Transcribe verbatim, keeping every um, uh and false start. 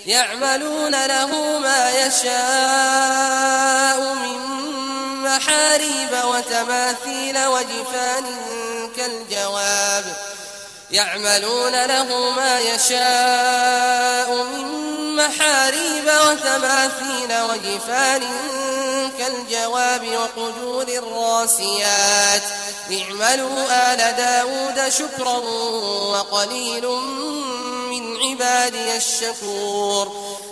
يعملون له ما يشاء من محاريب وتماثيل وجفان كالجواب يعملون له ما يشاء من محاريب وتماثيل وجفان كالجواب وقدور الراسيات اعملوا آل داود شكرا وقليل من عبادي الشكور